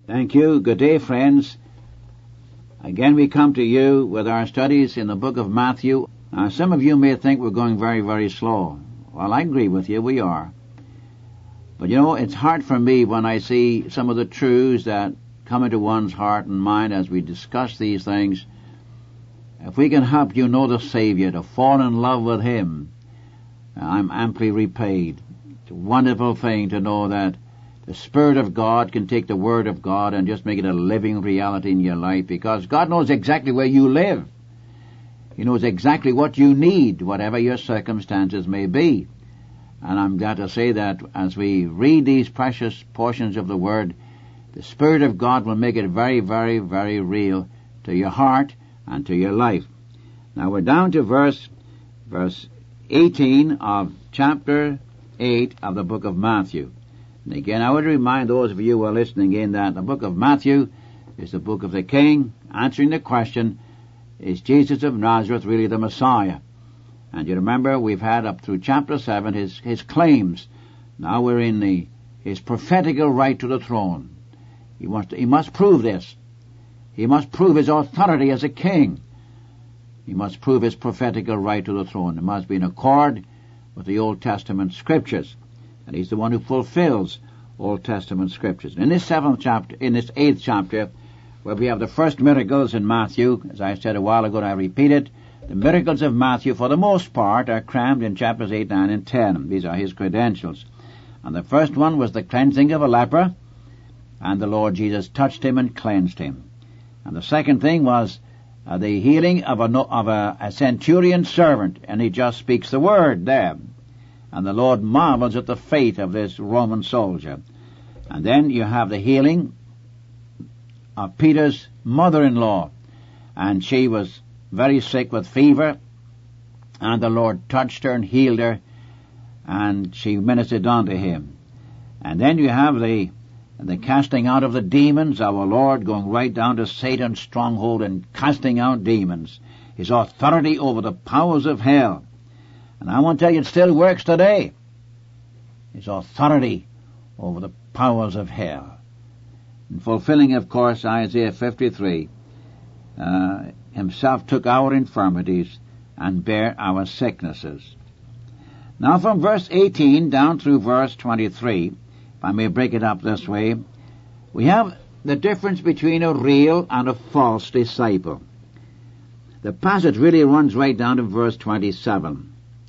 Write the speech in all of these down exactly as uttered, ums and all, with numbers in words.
Thank you. Good day, friends. Again, we come to you with our studies in the book of Matthew. Now, some of you may think we're going very, very slow. Well, I agree with you. We are. But, you know, it's hard for me when I see some of the truths that come into one's heart and mind as we discuss these things. If we can help you know the Savior, to fall in love with Him, I'm amply repaid. It's a wonderful thing to know that the Spirit of God can take the Word of God and just make it a living reality in your life, because God knows exactly where you live. He knows exactly what you need, whatever your circumstances may be. And I'm glad to say that as we read these precious portions of the Word, the Spirit of God will make it very, very, very real to your heart and to your life. Now we're down to verse, verse eighteen of chapter eight of the book of Matthew. And again, I would remind those of you who are listening in that the book of Matthew is the book of the King, answering the question, is Jesus of Nazareth really the Messiah? And you remember, we've had up through chapter seven his, his claims. Now we're in the, his prophetical right to the throne. He wants to, he must prove this. He must prove his authority as a king. He must prove his prophetical right to the throne. It must be in accord with the Old Testament scriptures. And he's the one who fulfills Old Testament scriptures. In this seventh chapter, in this eighth chapter, where we have the first miracles in Matthew, as I said a while ago, and I repeat it, the miracles of Matthew, for the most part, are crammed in chapters eight, nine, and ten. These are his credentials. And the first one was the cleansing of a leper, and the Lord Jesus touched him and cleansed him. And the second thing was uh, the healing of, a, of a, a centurion servant, and he just speaks the word there. And the Lord marvels at the faith of this Roman soldier. And then you have the healing of Peter's mother-in-law. And she was very sick with fever. And the Lord touched her and healed her. And she ministered unto him. And then you have the, the casting out of the demons. Our Lord going right down to Satan's stronghold and casting out demons. His authority over the powers of hell. And I want to tell you, it still works today. His authority over the powers of hell. In fulfilling, of course, Isaiah fifty-three, uh, himself took our infirmities and bare our sicknesses. Now from verse eighteen down through verse twenty-three, if I may break it up this way, we have the difference between a real and a false disciple. The passage really runs right down to verse twenty-seven.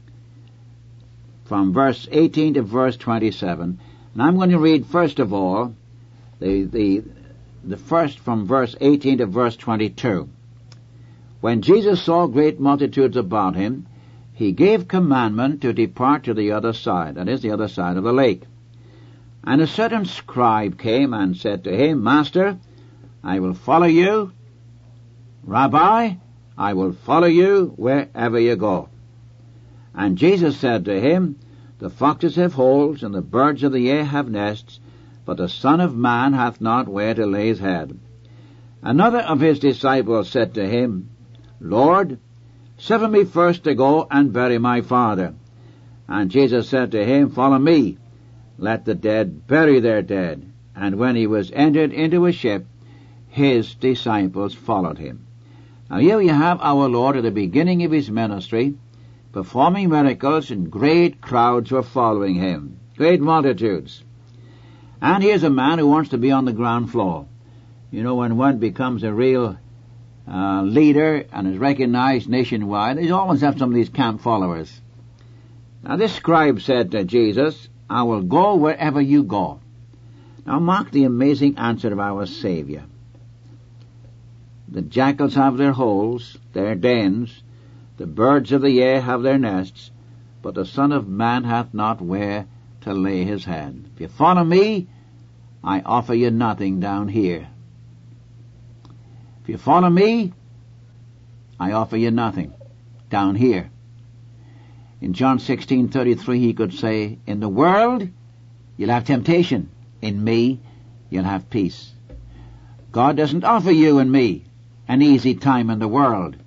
From verse eighteen to verse twenty-seven. And I'm going to read first of all the, the, the first from verse eighteen to verse twenty-two. When Jesus saw great multitudes about him, he gave commandment to depart to the other side, that is, the other side of the lake. And a certain scribe came and said to him, Master, I will follow you. Rabbi, I will follow you wherever you go. And Jesus said to him, The foxes have holes, and the birds of the air have nests, but the Son of Man hath not where to lay his head. Another of his disciples said to him, Lord, suffer me first to go and bury my father. And Jesus said to him, Follow me, let the dead bury their dead. And when he was entered into a ship, his disciples followed him. Now here you have our Lord at the beginning of his ministry, performing miracles, and great crowds were following him. Great multitudes. And here's a man who wants to be on the ground floor. You know, when one becomes a real uh, leader and is recognized nationwide, they always have some of these camp followers. Now this scribe said to Jesus, I will go wherever you go. Now mark the amazing answer of our Savior. The jackals have their holes, their dens, the birds of the air have their nests, but the Son of Man hath not where to lay his head. If you follow me, I offer you nothing down here. If you follow me, I offer you nothing down here. In John sixteen thirty-three, he could say, in the world, you'll have temptation. In me, you'll have peace. God doesn't offer you and me an easy time in the world.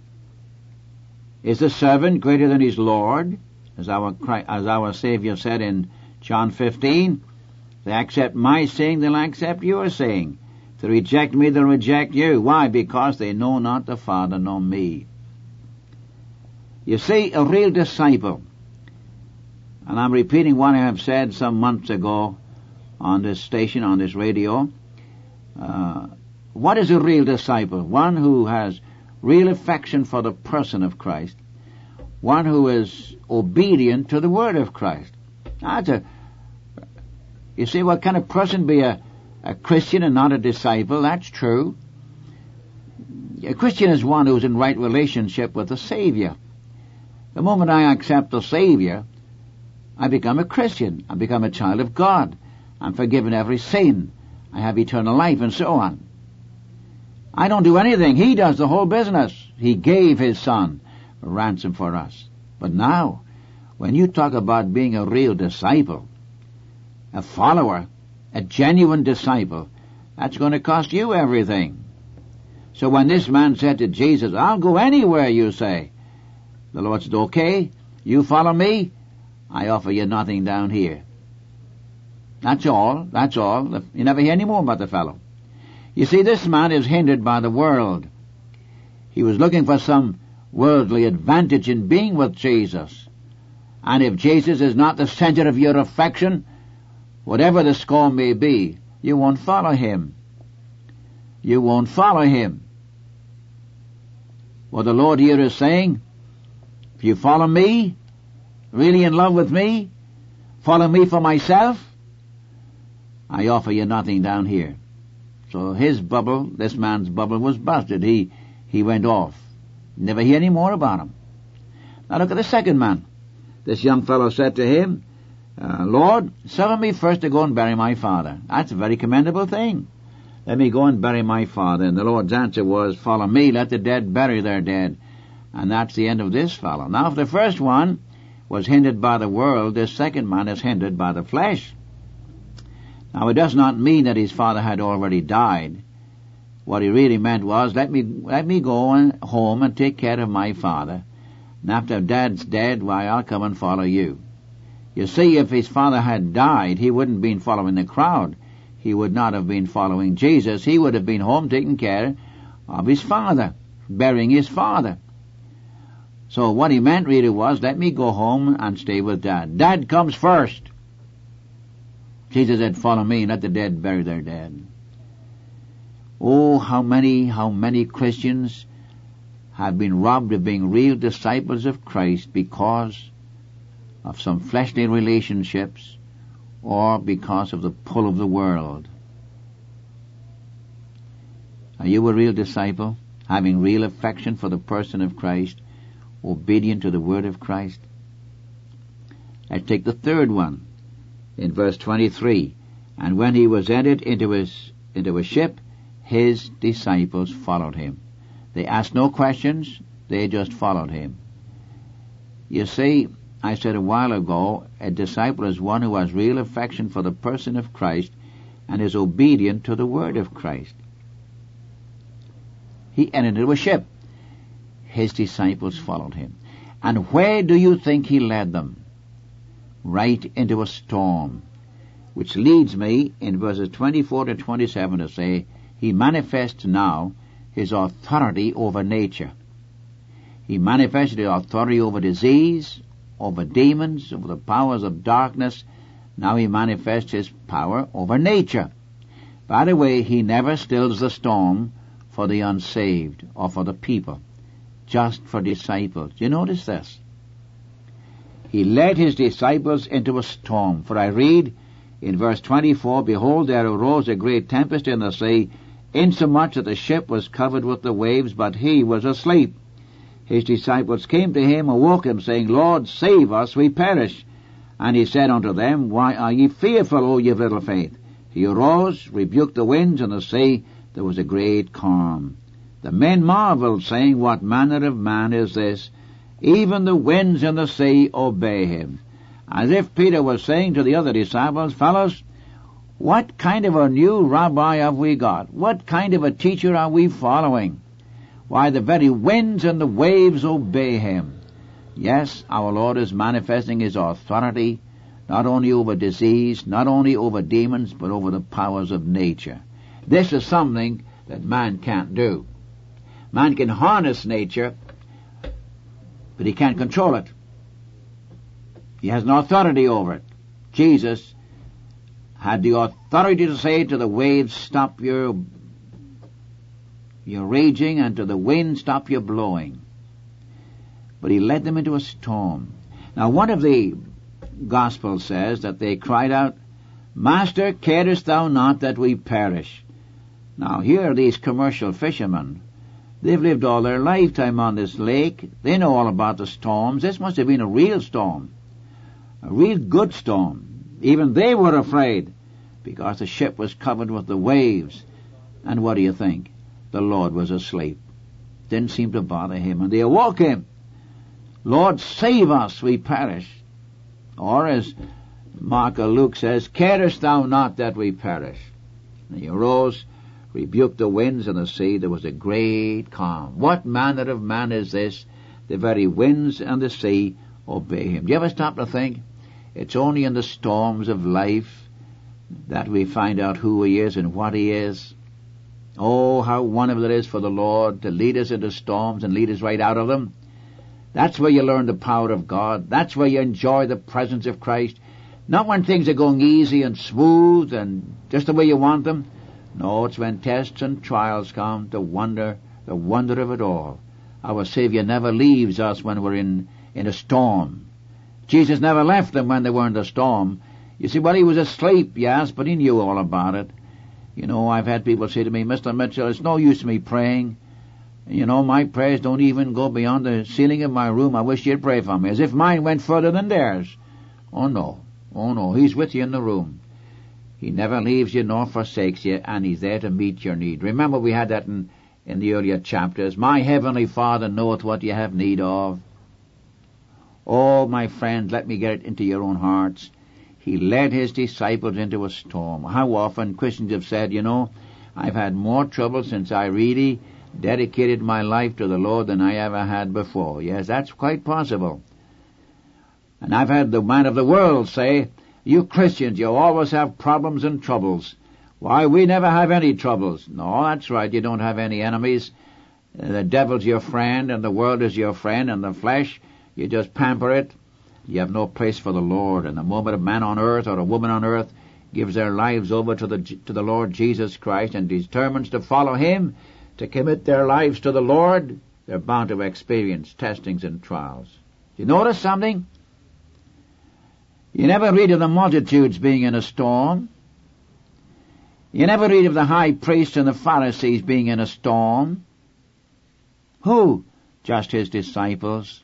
Is the servant greater than his Lord? As our, as our Savior said in John fifteen, they accept my saying, they'll accept your saying. they reject me, they'll reject you. Why? Because they know not the Father nor me. You see, a real disciple, and I'm repeating what I have said some months ago on this station, on this radio. Uh, what is a real disciple? One who has real affection for the person of Christ. One who is obedient to the word of Christ. That's a, you see, what kind of person be a, a Christian and not a disciple? That's true. A Christian is one who's in right relationship with the Savior. The moment I accept the Savior, I become a Christian. I become a child of God. I'm forgiven every sin. I have eternal life and so on. I don't do anything. He does the whole business. He gave His Son a ransom for us. But now, when you talk about being a real disciple, a follower, a genuine disciple, that's going to cost you everything. So when this man said to Jesus, I'll go anywhere you say, the Lord said, okay, you follow me, I offer you nothing down here. That's all, that's all. You never hear any more about the fellow. You see, this man is hindered by the world. He was looking for some worldly advantage in being with Jesus. And if Jesus is not the center of your affection, whatever the score may be, you won't follow Him. You won't follow Him. What the Lord here is saying, if you follow me, really in love with me, follow me for myself, I offer you nothing down here. So his bubble, this man's bubble, was busted. He he went off. Never hear any more about him. Now look at the second man. This young fellow said to him, uh, Lord, suffer me first to go and bury my father. That's a very commendable thing. Let me go and bury my father. And the Lord's answer was, follow me, let the dead bury their dead. And that's the end of this fellow. Now if the first one was hindered by the world, this second man is hindered by the flesh. Now it does not mean that his father had already died. What he really meant was, let me let me go and home and take care of my father. And after Dad's dead, why, I'll come and follow you. You see, if his father had died, he wouldn't have been following the crowd. He would not have been following Jesus. He would have been home taking care of his father, burying his father. So what he meant really was, let me go home and stay with Dad. Dad comes first. Jesus said, follow me, and let the dead bury their dead. Oh, how many, how many Christians have been robbed of being real disciples of Christ because of some fleshly relationships or because of the pull of the world. Are you a real disciple, having real affection for the person of Christ, obedient to the word of Christ? Let's take the third one in verse twenty-three. And when he was entered into his into a ship, his disciples followed him. They asked no questions, they just followed him. You see, I said a while ago, a disciple is one who has real affection for the person of Christ and is obedient to the word of Christ. He entered into a ship. His disciples followed him. And where do you think he led them? Right into a storm. Which leads me in verses twenty-four to twenty-seven to say, he manifests now his authority over nature. He manifested his authority over disease, over demons, over the powers of darkness. Now he manifests his power over nature. By the way, he never stills the storm for the unsaved or for the people, just for disciples. Do you notice this? He led his disciples into a storm. For I read in verse twenty-four, behold, there arose a great tempest in the sea, insomuch that the ship was covered with the waves, but he was asleep. His disciples came to him and woke him, saying, Lord, save us, we perish. And he said unto them, Why are ye fearful, O ye of little faith? He arose, rebuked the winds and the sea. There was a great calm. The men marveled, saying, What manner of man is this? Even the winds and the sea obey him. As if Peter was saying to the other disciples, Fellows, what kind of a new rabbi have we got? What kind of a teacher are we following? Why, the very winds and the waves obey him. Yes, our Lord is manifesting his authority, not only over disease, not only over demons, but over the powers of nature. This is something that man can't do. Man can harness nature, but he can't control it. He has no authority over it. Jesus had the authority to say to the waves, stop your, your raging, and to the wind, stop your blowing. But he led them into a storm. Now, one of the Gospels says that they cried out, Master, carest thou not that we perish? Now, here are these commercial fishermen. They've lived all their lifetime on this lake. They know all about the storms. This must have been a real storm. A real good storm. Even they were afraid because the ship was covered with the waves. And what do you think? The Lord was asleep. Didn't seem to bother him. And they awoke him. Lord, save us, we perish. Or as Mark or Luke says, carest thou not that we perish? And he arose, rebuked the winds and the sea. There was a great calm. What manner of man is this? The very winds and the sea obey him. Do you ever stop to think? It's only in the storms of life that we find out who he is and what he is. Oh, how wonderful it is for the Lord to lead us into storms and lead us right out of them. That's where you learn the power of God. That's where you enjoy the presence of Christ. Not when things are going easy and smooth and just the way you want them. No, it's when tests and trials come to wonder, the wonder of it all. Our Savior never leaves us when we're in, in a storm. Jesus never left them when they were in the storm. You see, well, he was asleep, yes, but he knew all about it. You know, I've had people say to me, Mister Mitchell, it's no use me praying. You know, my prayers don't even go beyond the ceiling of my room. I wish you'd pray for me. As if mine went further than theirs. Oh, no. Oh, no. He's with you in the room. He never leaves you nor forsakes you, and he's there to meet your need. Remember, we had that in, in the earlier chapters. My heavenly Father knoweth what you have need of. Oh, my friends, let me get it into your own hearts. He led his disciples into a storm. How often Christians have said, you know, I've had more trouble since I really dedicated my life to the Lord than I ever had before. Yes, that's quite possible. And I've had the man of the world say, you Christians, you always have problems and troubles. Why, we never have any troubles. No, that's right, you don't have any enemies. The devil's your friend, and the world is your friend, and the flesh, you just pamper it. You have no place for the Lord. And the moment a man on earth or a woman on earth gives their lives over to the to the Lord Jesus Christ and determines to follow him, to commit their lives to the Lord, they're bound to experience testings and trials. You notice something? You never read of the multitudes being in a storm. You never read of the high priests and the Pharisees being in a storm. Who? Just his disciples.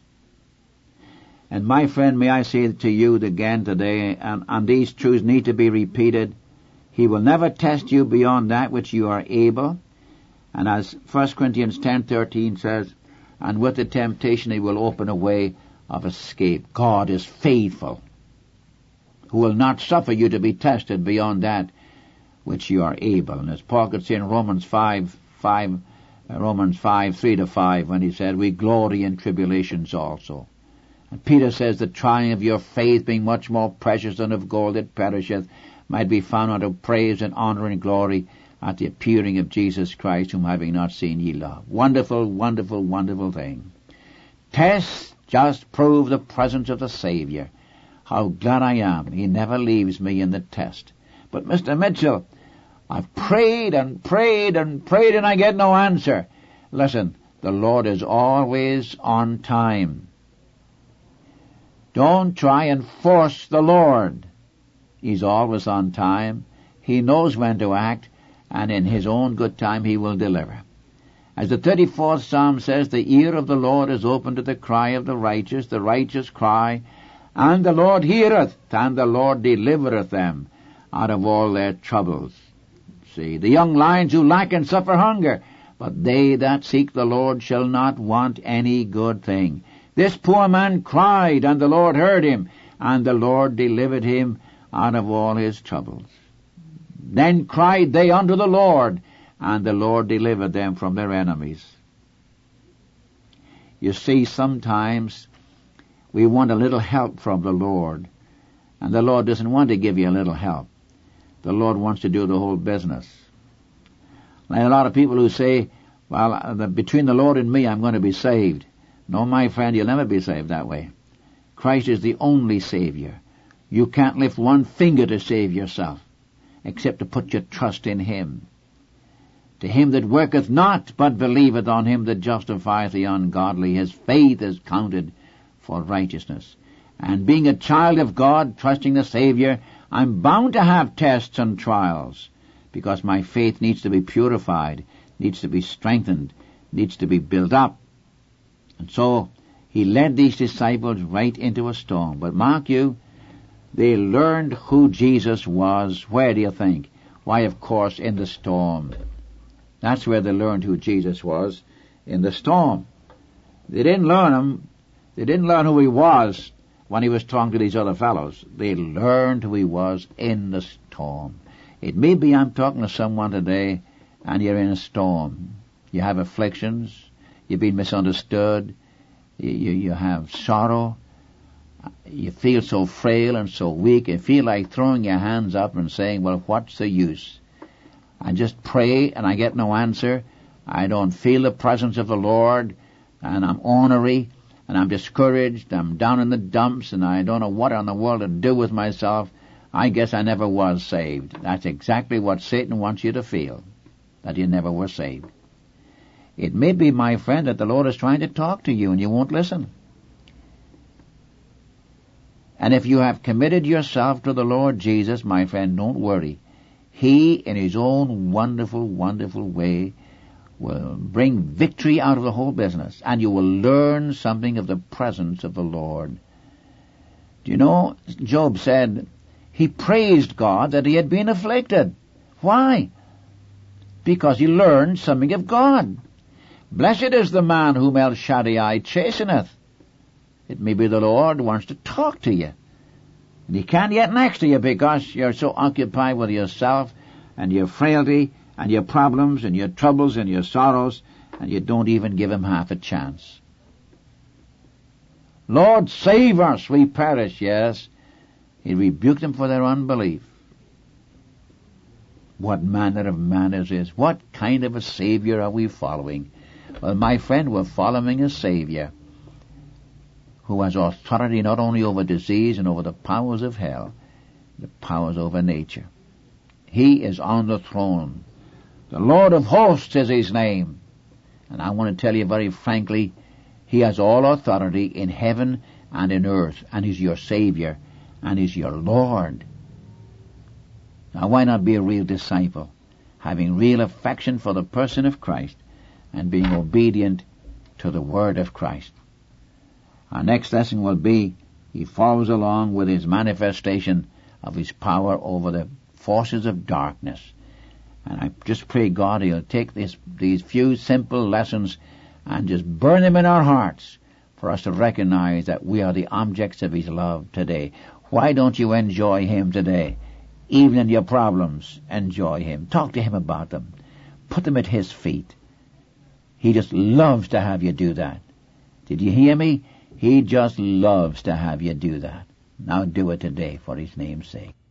And my friend, may I say to you again today, and, and these truths need to be repeated, he will never test you beyond that which you are able. And as First Corinthians ten thirteen says, and with the temptation he will open a way of escape. God is faithful, who will not suffer you to be tested beyond that which you are able. And as Paul could say in Romans five, five, uh, Romans five, three to five, when he said, we glory in tribulations also. And Peter says, the trying of your faith, being much more precious than of gold that perisheth, might be found unto praise and honor and glory at the appearing of Jesus Christ, whom having not seen ye love. Wonderful, wonderful, wonderful thing. Tests just prove the presence of the Savior. How glad I am he never leaves me in the test. But Mister Mitchell, I've prayed and prayed and prayed and I get no answer. Listen, the Lord is always on time. Don't try and force the Lord. He's always on time. He knows when to act, and in his own good time he will deliver. As the thirty-fourth Psalm says, the ear of the Lord is open to the cry of the righteous, the righteous cry, and the Lord heareth, and the Lord delivereth them out of all their troubles. See, the young lions who lack and suffer hunger, but they that seek the Lord shall not want any good thing. This poor man cried, and the Lord heard him, and the Lord delivered him out of all his troubles. Then cried they unto the Lord, and the Lord delivered them from their enemies. You see, sometimes we want a little help from the Lord, and the Lord doesn't want to give you a little help. The Lord wants to do the whole business. Like a lot of people who say, well, uh, the, between the Lord and me, I'm going to be saved. No, my friend, you'll never be saved that way. Christ is the only Savior. You can't lift one finger to save yourself, except to put your trust in Him. To him that worketh not, but believeth on Him that justifieth the ungodly, his faith is counted for righteousness. And being a child of God, trusting the Savior, I'm bound to have tests and trials, because my faith needs to be purified, needs to be strengthened, needs to be built up. And so He led these disciples right into a storm. But mark you, they learned who Jesus was. Where do you think? Why, of course, in the storm. That's where they learned who Jesus was, in the storm. They didn't learn him. They didn't learn who He was when He was talking to these other fellows. They learned who He was in the storm. It may be I'm talking to someone today, and you're in a storm. You have afflictions. You've been misunderstood. You, you, you have sorrow. You feel so frail and so weak. You feel like throwing your hands up and saying, well, what's the use? I just pray and I get no answer. I don't feel the presence of the Lord, and I'm ornery, and I'm discouraged. I'm down in the dumps, and I don't know what in the world to do with myself. I guess I never was saved. That's exactly what Satan wants you to feel, that you never were saved. It may be, my friend, that the Lord is trying to talk to you and you won't listen. And if you have committed yourself to the Lord Jesus, my friend, don't worry. He, in His own wonderful, wonderful way, will bring victory out of the whole business, and you will learn something of the presence of the Lord. Do you know, Job said he praised God that he had been afflicted. Why? Because he learned something of God. Blessed is the man whom El Shaddai chasteneth. It may be the Lord wants to talk to you. And He can't get next to you because you're so occupied with yourself and your frailty and your problems and your troubles and your sorrows, and you don't even give Him half a chance. Lord, save us, we perish, yes. He rebuked them for their unbelief. What manner of man is this? What kind of a Savior are we following? Well, my friend, we're following a Savior who has authority not only over disease and over the powers of hell, the powers over nature. He is on the throne. The Lord of hosts is His name. And I want to tell you very frankly, He has all authority in heaven and in earth, and He's your Savior, and He's your Lord. Now, why not be a real disciple, having real affection for the person of Christ, and being obedient to the Word of Christ? Our next lesson will be, he follows along with his manifestation of His power over the forces of darkness. And I just pray God He'll take this, these few simple lessons and just burn them in our hearts for us to recognize that we are the objects of His love today. Why don't you enjoy Him today? Even in your problems, enjoy Him. Talk to Him about them. Put them at His feet. He just loves to have you do that. Did you hear me? He just loves to have you do that. Now do it today for His name's sake.